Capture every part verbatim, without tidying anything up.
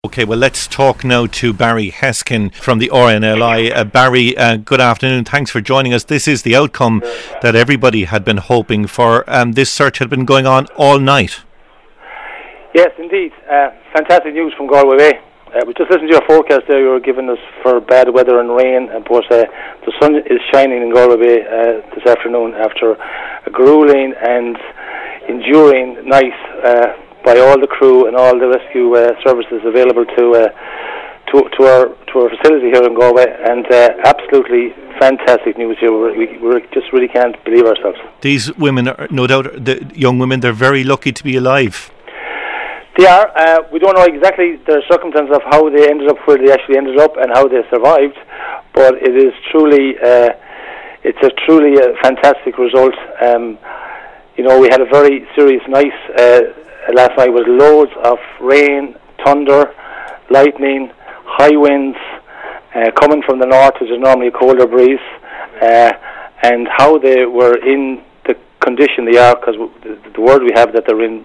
Okay, well, let's talk now to Barry Heskin from the R N L I. Uh, Barry, uh, good afternoon. Thanks for joining us. This is the outcome that everybody had been hoping for. Um, this search had been going on all night. Yes, indeed. Uh, fantastic news from Galway Bay. Uh, we just listened to your forecast there you were giving us for bad weather and rain. And of course, uh, the sun is shining in Galway Bay uh, this afternoon after a grueling and enduring night uh, by all the crew and all the rescue uh, services available to, uh, to to our to our facility here in Galway, and uh, absolutely fantastic news here. We're, we we just really can't believe ourselves. These women, are, no doubt, the young women, they're very lucky to be alive. They are. Uh, we don't know exactly the circumstances of how they ended up where they actually ended up and how they survived, but it is truly uh, it's a truly a fantastic result. Um, you know, we had a very serious night. Uh, Last night was loads of rain, thunder, lightning, high winds uh, coming from the north, which is normally a colder breeze, uh, and how they were in the condition they are, because the, the word we have that they're in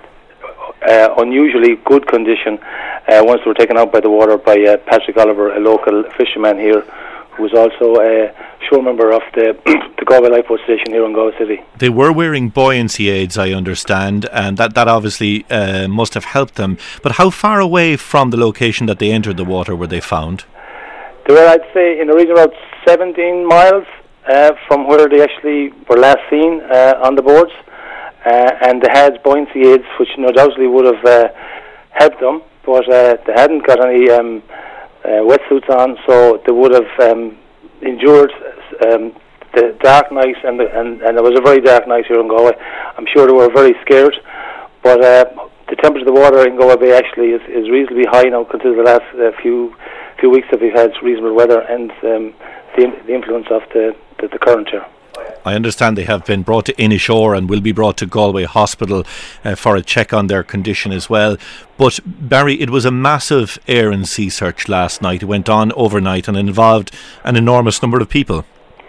uh, unusually good condition uh, once they were taken out by the water by uh, Patrick Oliver, a local fisherman here, who was also a shore member of the, the Galway Lifeboat Station here in Galway City. They were wearing buoyancy aids, I understand, and that, that obviously uh, must have helped them. But how far away from the location that they entered the water were they found? They were, I'd say, in the region of about seventeen miles uh, from where they actually were last seen uh, on the boards. Uh, and they had buoyancy aids, which no doubtly would have uh, helped them, but uh, they hadn't got any Um, Uh, wetsuits on, so they would have um, endured um, the dark night, and, the, and and it was a very dark night here in Galway. I'm sure they were very scared, but uh, the temperature of the water in Galway Bay actually is, is reasonably high now, considering the last uh, few few weeks that we've had reasonable weather and um, the, the influence of the, the, the current here. I understand they have been brought to Inishowen and will be brought to Galway Hospital uh, for a check on their condition as well. But Barry, it was a massive air and sea search last night. It went on overnight and involved an enormous number of people.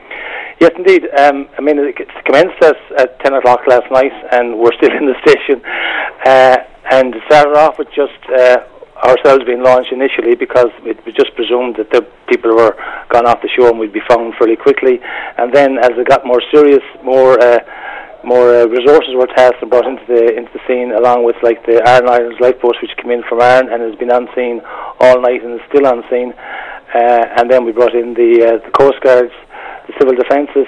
Yes, indeed. Um, I mean, it commenced at, at ten o'clock last night, and we're still in the station. Uh, and it started off with just uh, ourselves being launched initially, because it was just presumed that the people were gone off the shore and we'd be found fairly quickly. And then, as it got more serious, more uh, more uh, resources were tasked and brought into the into the scene, along with like the Iron Islands lifeboats, which came in from Ireland and has been on scene all night and is still on scene. Uh, and then we brought in the uh, the Coast Guards, the Civil Defences,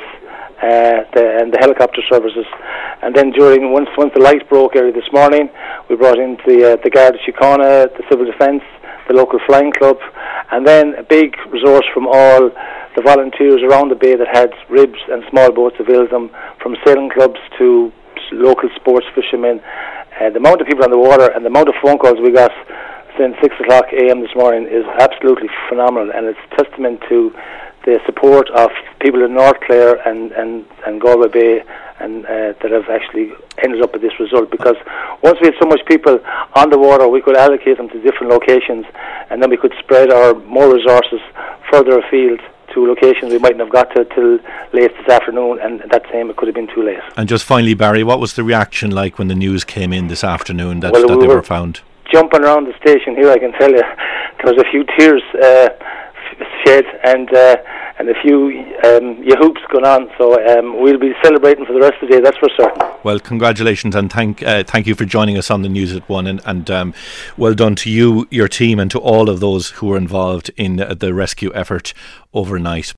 uh, the, and the helicopter services. And then during once once the light broke early this morning, we brought in the uh, the Garda Síochána, the Civil Defence, the local flying club, and then a big resource from all the volunteers around the bay that had ribs and small boats available them, from sailing clubs to local sports fishermen. Uh, the amount of people on the water and the amount of phone calls we got since six o'clock a m this morning is absolutely phenomenal, and it's testament to the support of people in North Clare and, and, and Galway Bay, and uh, that have actually ended up with this result, because once we had so much people on the water, we could allocate them to different locations, and then we could spread our more resources further afield to locations we mightn't have got to till late this afternoon, and at that time it could have been too late. And just finally, Barry, what was the reaction like when the news came in this afternoon that, well, that we they were were found? Jumping around the station here, I can tell you, there was a few tears uh, shed and uh, and a few um, yahoops going on, so um, we'll be celebrating for the rest of the day, that's for certain. Well, congratulations, and thank uh, thank you for joining us on the News at One, and, and um, well done to you, your team, and to all of those who were involved in uh, the rescue effort overnight.